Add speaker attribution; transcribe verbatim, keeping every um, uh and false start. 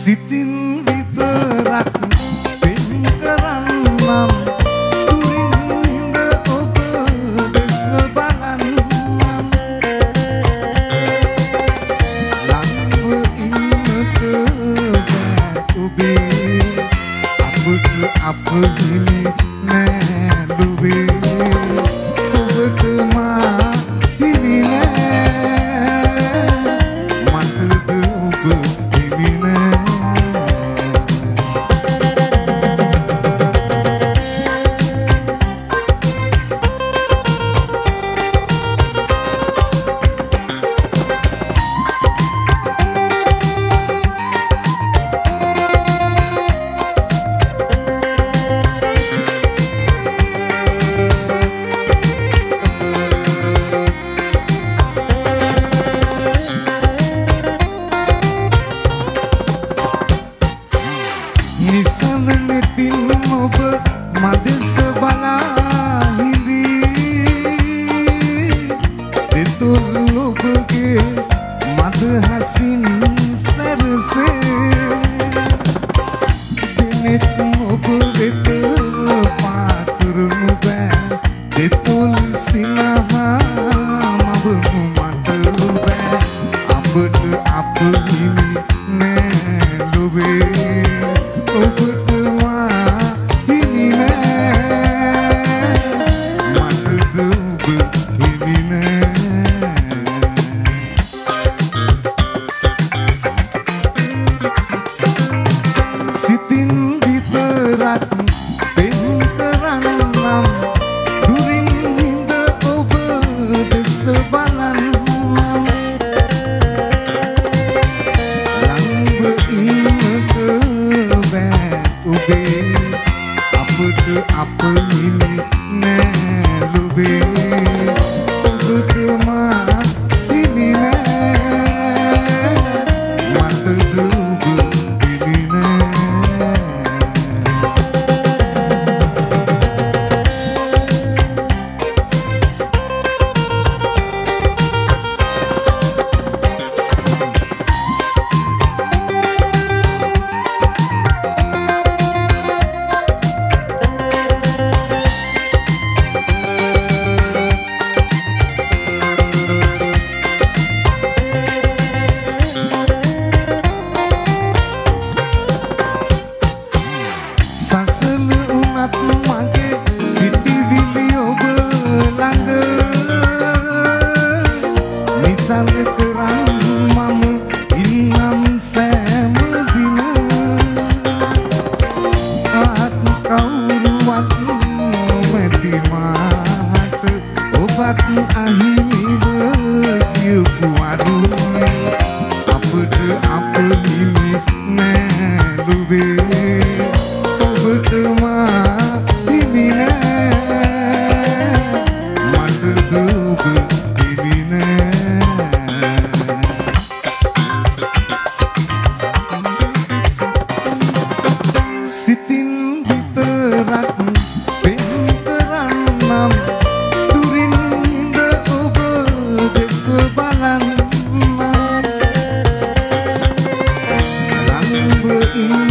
Speaker 1: සිතින් විතරක් පෙම් කරන්නම් දුරින් හිඳ ඔබ දෙස බලන්නම් ළඟව ඉන්නට බෑ ඔබේ අපට අප හිමි නෑ දුවේ ඔබට මා හිමි නෑ මටද ඔබ හිමි නෑ නිසන නෙතින් ඔබ මදෙස බලා හිඳී දෙතුල් ඔබගේ මද හසින් සැරසේ දෙනෙත් ඔබ වෙත පාතුරුණු බෑ දෙතුල් සිනහා මවනු මට බෑ අපට අප හිමි නෑ ලොවේ ඔබට මා හිමි නෑ මටද ඔබ හිමි නෑ සිතින් විතරක් පෙම් කරන්නම් දුරින් හිඳ ඔබ දෙස බලන්නම් ළඟව ඉන්නට ඔබේ අපට අප හිමි නෑ ලොවේ ඔබට මා හිමි නෑ මටද ඔබ හිමි නෑ මගේ සිටිවිලි ඔබ ළඟ නිසල කරන් මම ඉන්නම් සෑම දින ආත් කවුරුවත් නොමැති මාට ඔබත් අහිමිව කියපු අරුණේ අපට අප හිමි නෑ ලොවේ ඔබට මා හිමි නෑ මටද ඔබ හිමි නෑ සිතින් විතරක් පෙම් කරන්නම් දුරින් හිඳ ඔබ දෙස බලන්නම් ළඟව ඉන්න